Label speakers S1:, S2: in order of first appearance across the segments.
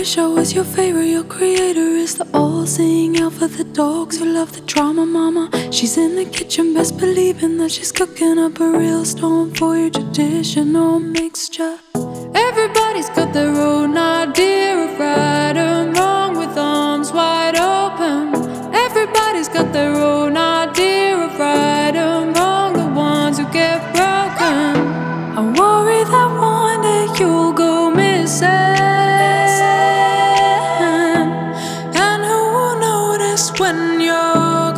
S1: show is your favorite, your creator is the all-seeing out for the dogs who love the drama. Mama, she's in the kitchen, best believing that she's cooking up a real storm for your traditional mixture. Everybody's got their own idea of right and wrong, with arms wide open. Everybody's got their own idea of right and wrong, the ones who get broken. I worry that one day you'll go missing, and who will notice when you're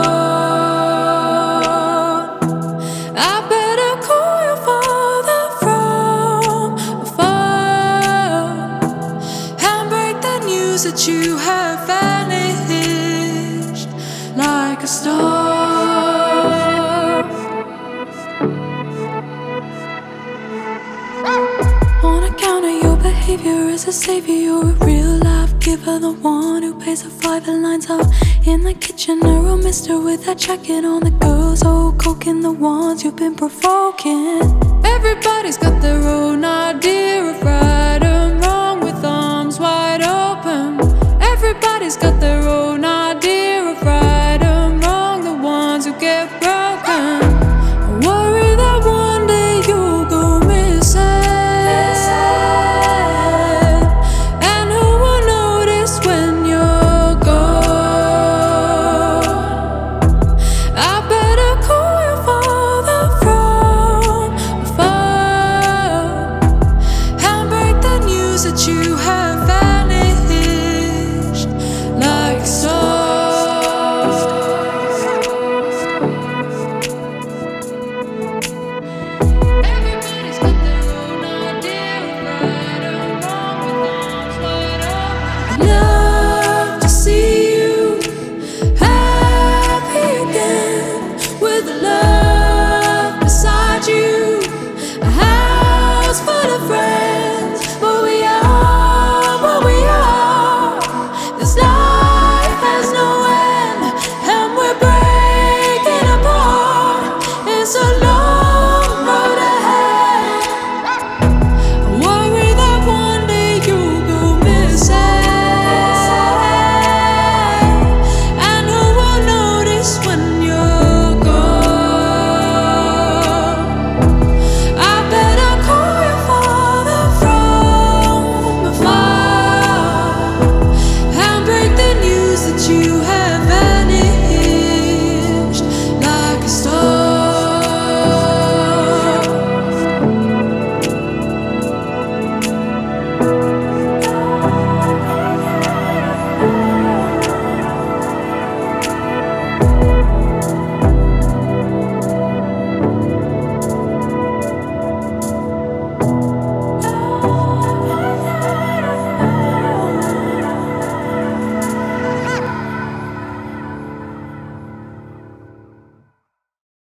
S1: gone? I better call your father from afar and break the news that you have vanished like a star. On account of your behavior as a savior, you're a real life giver, the one who pays the five that lines up in the kitchen. A real mister with that jacket on, the girls all coking, the ones you've been provoking. Everybody's got their own idea of right